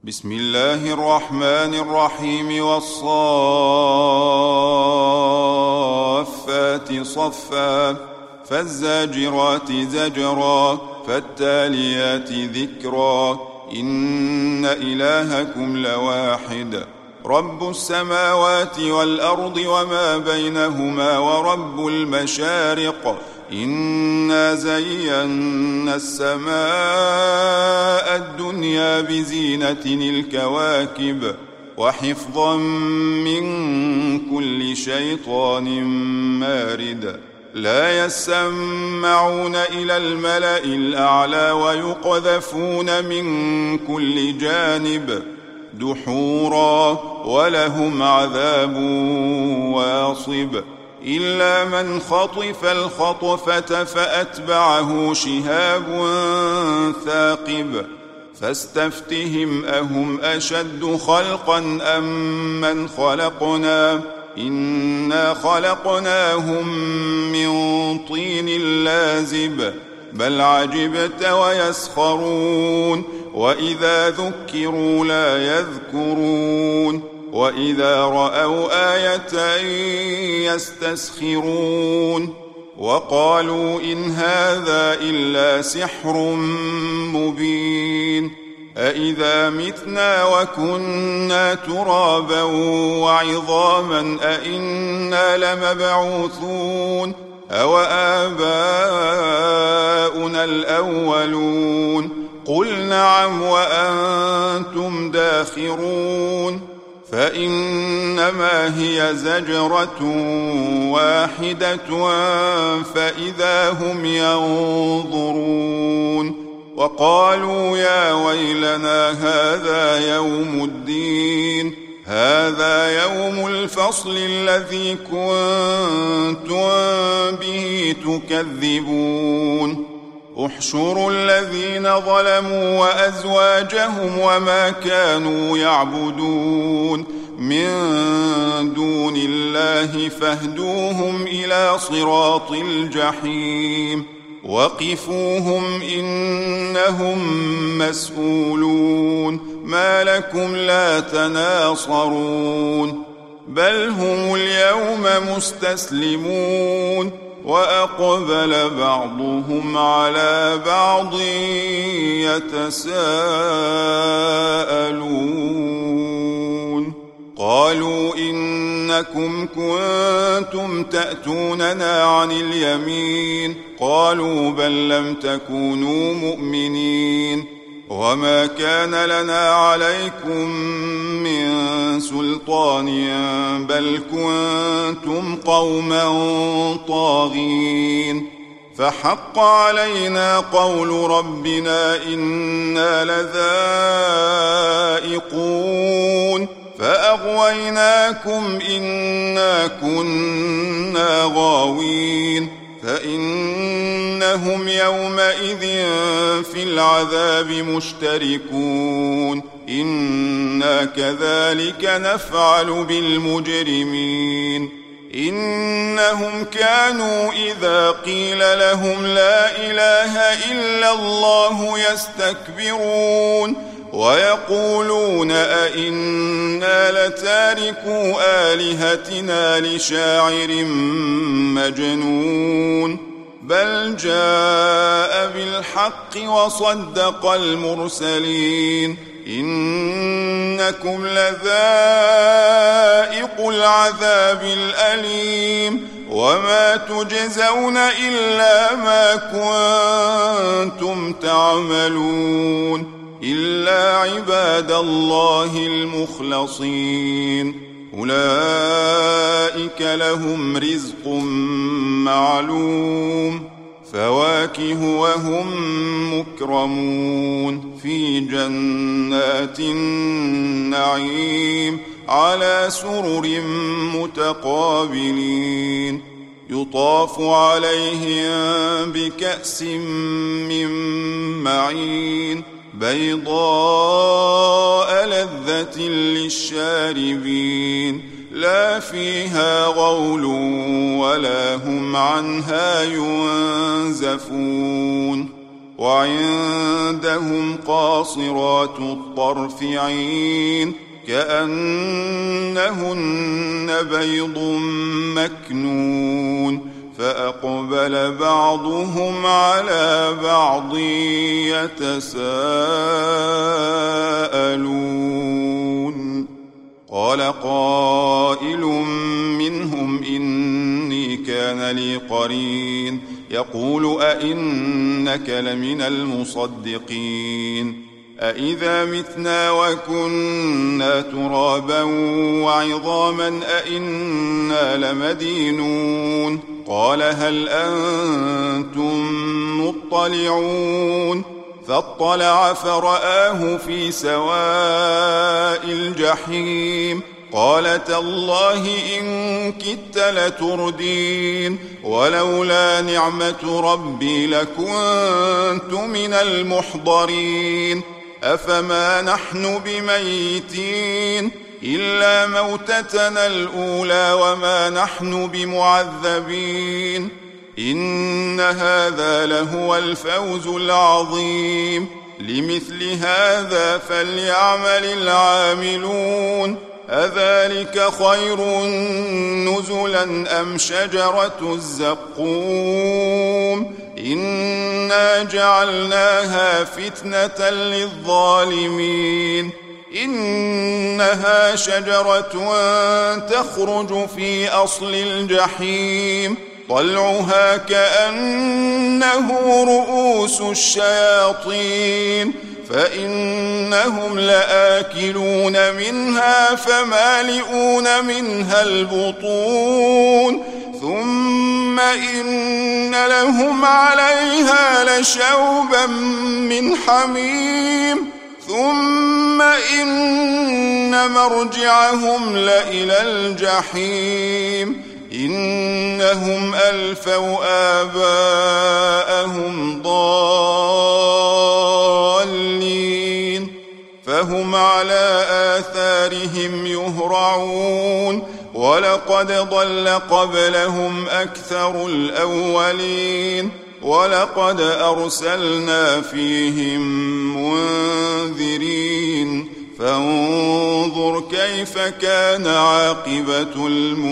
بسم الله الرحمن الرحيم والصافات صفا فالزاجرات زجرا فالتاليات ذكرا إن إلهكم لواحد رب السماوات والأرض وما بينهما ورب المشارق إنا زينا السماء الدنيا بزينة الكواكب وحفظا من كل شيطان مارد لا يسمعون إلى الملأ الأعلى ويقذفون من كل جانب دحورا ولهم عذاب واصب إلا من خطف الخطفة فأتبعه شهاب ثاقب فاستفتهم أهم أشد خلقا أم من خلقنا إنا خلقناهم من طين لازب بل عجبت ويسخرون وإذا ذكروا لا يذكرون وإذا رأوا آية يستسخرون وقالوا إن هذا إلا سحر مبين أإذا متنا وكنا ترابا وعظاما أإنا لمبعوثون أو آباؤنا الأولون قل نعم وأنتم داخرون فإنما هي زجرة واحدة فإذا هم ينظرون وقالوا يا ويلنا هذا يوم الدين هذا يوم الفصل الذي كنتم به تكذبون احشروا الذين ظلموا وأزواجهم وما كانوا يعبدون من دون الله فاهدوهم إلى صراط الجحيم وقفوهم إنهم مسؤولون ما لكم لا تناصرون بل هم اليوم مستسلمون وأقبل بعضهم على بعض يتساءلون قالوا إنكم كنتم تأتوننا عن اليمين قالوا بل لم تكونوا مؤمنين وما كان لنا عليكم من سلطان بل كنتم قوما طاغين فحق علينا قول ربنا إنا لذائقون فأغويناكم إنا كنا غاوين فإنهم يومئذ في العذاب مشتركون إنا كذلك نفعل بالمجرمين إنهم كانوا إذا قيل لهم لا إله إلا الله يستكبرون ويقولون أئنا لتاركو آلهتنا لشاعر مجنون بل جاء بالحق وصدق المرسلين إنكم لذائقو العذاب الأليم وما تجزون إلا ما كنتم تعملون إلا عباد الله المخلصين أولئك لهم رزق معلوم فواكه وهم مكرمون في جنات النعيم على سرر متقابلين يطاف عليهم بكأس من معين بيضاء لذة للشاربين لا فيها غول ولا هم عنها ينزفون وعندهم قاصرات الطرف عين كأنهن بيض مكنون فأقبل بعضهم على بعض يتساءلون قال قائل منهم إني كان لي قرين يقول أئنك لمن المصدقين أإذا متنا وكنا ترابا وعظاما أئنا لمدينون قال هل أنتم مطلعون فاطلع فرآه في سواء الجحيم قال تالله إن كدت لتردين ولولا نعمة ربي لكنت من المحضرين أفما نحن بميتين إلا موتتنا الأولى وما نحن بمعذبين إن هذا لهو الفوز العظيم لمثل هذا فليعمل العاملون أذلك خير نزلا أم شجرة الزقوم إنا جعلناها فتنة للظالمين إنها شجرة تخرج في أصل الجحيم طلعها كأنه رؤوس الشياطين فإنهم لآكلون منها فمالئون منها البطون ثم إن لهم عليها لشوبا من حميم ثم إن مرجعهم لإلى الجحيم إنهم ألفوا آباءهم ضالين فهم على آثارهم يهرعون ولقد ضل قبلهم أكثر الأولين ولقد أرسلنا فيهم منذرين فانظر كيف كان عاقبة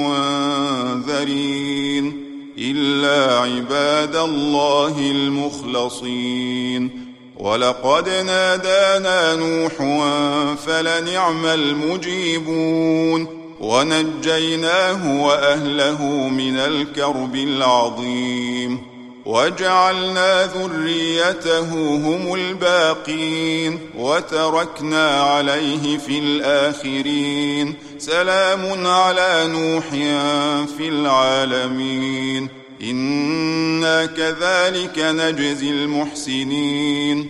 المنذرين إلا عباد الله المخلصين ولقد نادانا نوح فلنعم المجيبون ونجيناه وأهله من الكرب العظيم وجعلنا ذريته هم الباقين وتركنا عليه في الآخرين سلام على نوح في العالمين إنا كذلك نجزي المحسنين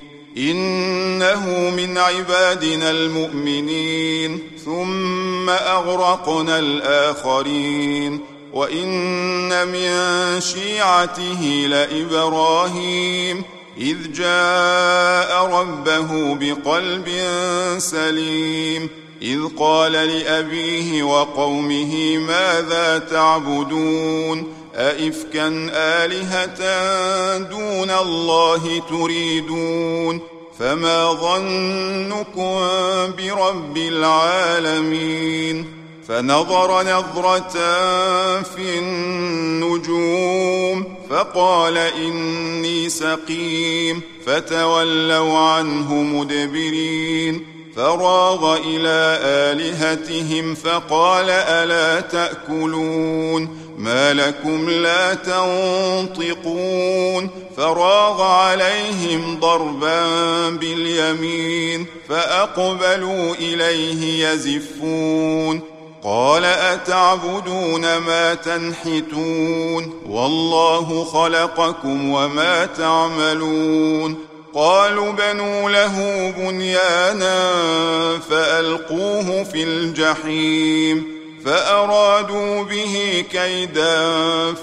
إنه من عبادنا المؤمنين ثم أغرقنا الآخرين وإن من شيعته لإبراهيم إذ جاء ربه بقلب سليم إذ قال لأبيه وقومه ماذا تعبدون أئفكا آلهة دون الله تريدون فما ظنكم برب العالمين فنظر نظرة في النجوم فقال إني سقيم فتولوا عنه مدبرين فراغ إلى آلهتهم فقال ألا تأكلون ما لكم لا تنطقون فراغ عليهم ضربا باليمين فأقبلوا إليه يزفون قال أتعبدون ما تنحتون والله خلقكم وما تعملون قالوا بنوا له بنيانا فألقوه في الجحيم فأرادوا به كيدا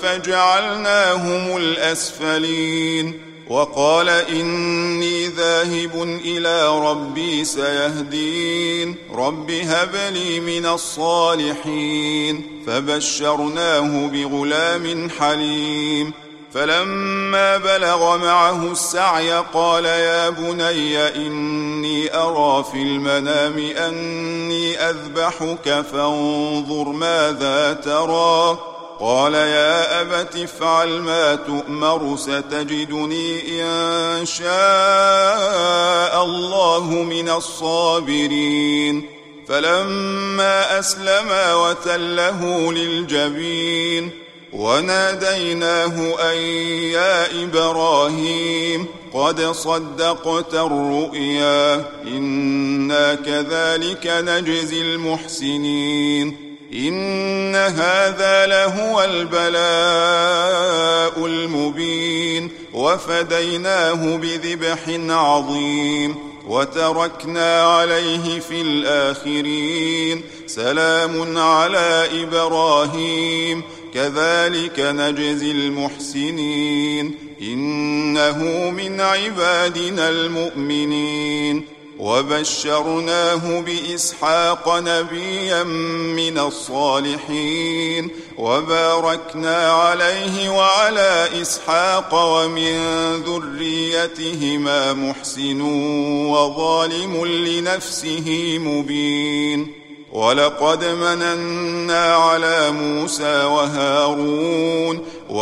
فجعلناهم الأسفلين وقال إني ذاهب إلى ربي سيهدين رب هب لي من الصالحين فبشرناه بغلام حليم فلما بلغ معه السعي قال يا بني إني أرى في المنام أني أذبحك فانظر ماذا ترى. قال يا أبت افعل ما تؤمر ستجدني إن شاء الله من الصابرين. فلما أسلما وتله للجبين وناديناه أن يا إبراهيم قد صدقت الرؤيا إنا كذلك نجزي المحسنين إن هذا لهو البلاء المبين وفديناه بذبح عظيم وتركنا عليه في الآخرين سلام على إبراهيم كذلك نجزي المحسنين إنه من عبادنا المؤمنين وبشرناه بإسحاق نبيا من الصالحين وباركنا عليه وعلى إسحاق ومن ذريتهما محسن وظالم لنفسه مبين ولقد مننا على موسى وهارون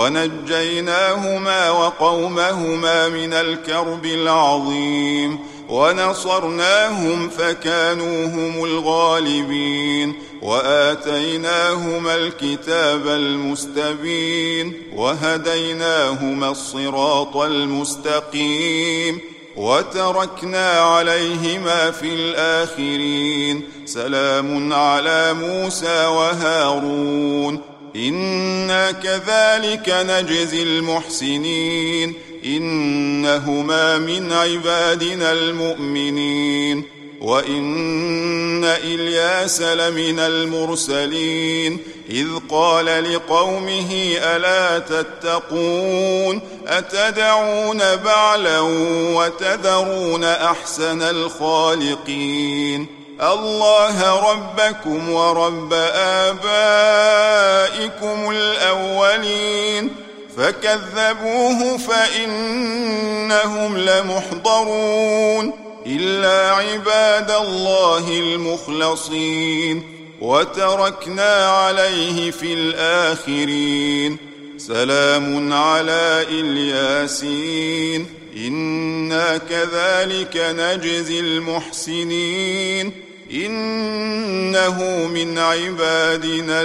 ونجيناهما وقومهما من الكرب العظيم ونصرناهم فكانوا هم الغالبين وآتيناهما الكتاب المستبين وهديناهما الصراط المستقيم وتركنا عليهما في الآخرين سلام على موسى وهارون إنا كذلك نجزي المحسنين إنهما من عبادنا المؤمنين وإن إلياس لمن المرسلين إذ قال لقومه ألا تتقون أتدعون بعلا وتذرون أحسن الخالقين الله ربكم ورب آبائكم الأولين فكذبوه فإنهم لمحضرون إلا عباد الله المخلصين وتركنا عليه في الآخرين سلام على الياسين إنا كذلك نجزي المحسنين إنه من عبادنا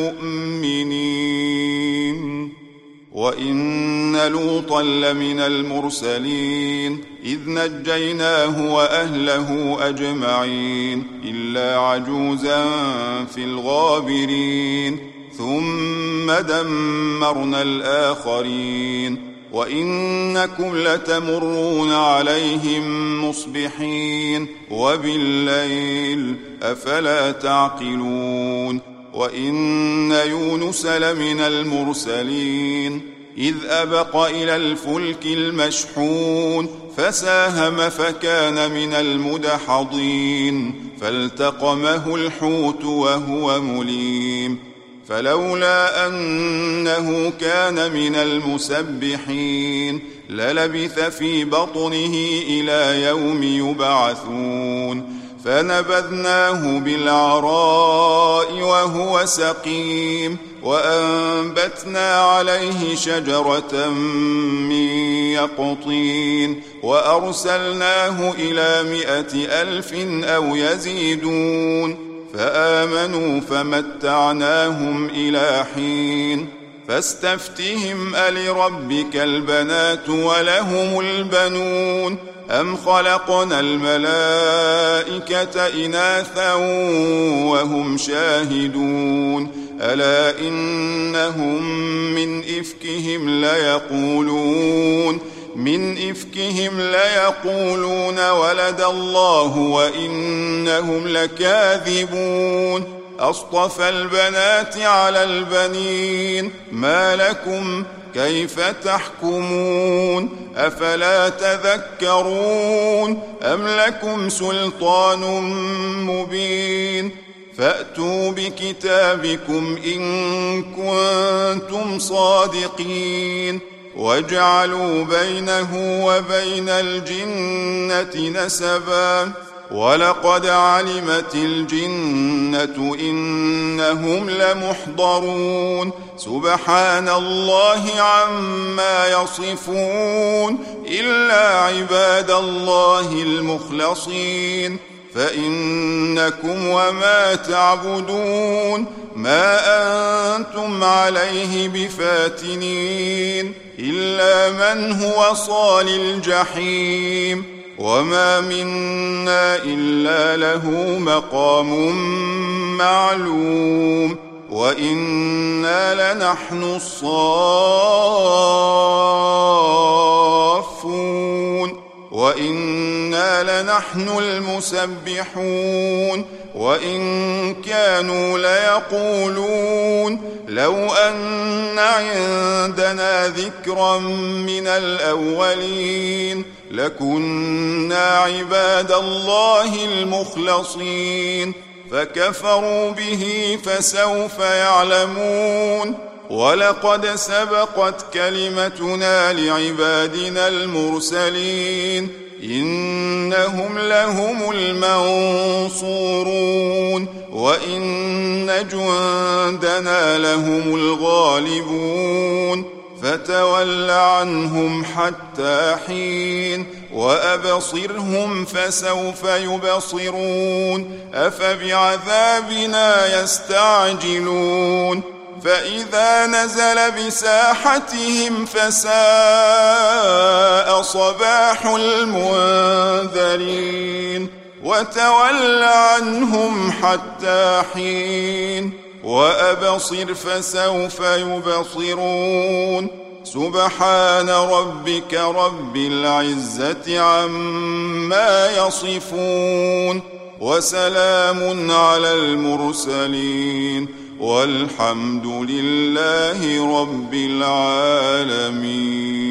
المؤمنين وإن لوطا لمن المرسلين إذ نجيناه وأهله أجمعين إلا عجوزا في الغابرين ثم دمرنا الآخرين وإنكم لتمرون عليهم مصبحين وبالليل أفلا تعقلون وإن يونس لمن المرسلين إذ أبق إلى الفلك المشحون فساهم فكان من المدحضين فالتقمه الحوت وهو مليم فلولا أنه كان من المسبحين للبث في بطنه إلى يوم يبعثون فنبذناه بالعراء وهو سقيم وأنبتنا عليه شجرة من يقطين وأرسلناه إلى 100,000 أو يزيدون فآمنوا فمتعناهم إلى حين فاستفتهم ألربك البنات ولهم البنون أم خلقنا الملائكة إناثا وهم شاهدون ألا إنهم من إفكهم ليقولون ولد الله وإنهم لكاذبون أصطفى البنات على البنين ما لكم كيف تحكمون أفلا تذكرون أم لكم سلطان مبين فأتوا بكتابكم إن كنتم صادقين وجعلوا بينه وبين الجنة نسبا ولقد علمت الجنة إنهم لمحضرون سبحان الله عما يصفون إلا عباد الله المخلصين فإنكم وما تعبدون ما أنتم عليه بفاتنين إلا من هو صال الجحيم وما منا إلا له مقام معلوم وإنا لنحن الصافون وإنا لنحن المسبحون وإن كانوا ليقولون لو أن عندنا ذكرا من الأولين لكنا عباد الله المخلصين فكفروا به فسوف يعلمون ولقد سبقت كلمتنا لعبادنا المرسلين إنهم لهم المنصورون وإن جندنا لهم الغالبون فتول عنهم حتى حين وأبصرهم فسوف يبصرون أفبعذابنا يستعجلون فإذا نزل بساحتهم فساء صباح المنذرين وتول عنهم حتى حين وأبصر فسوف يبصرون سبحان ربك رب العزة عما يصفون وسلام على المرسلين والحمد لله رب العالمين.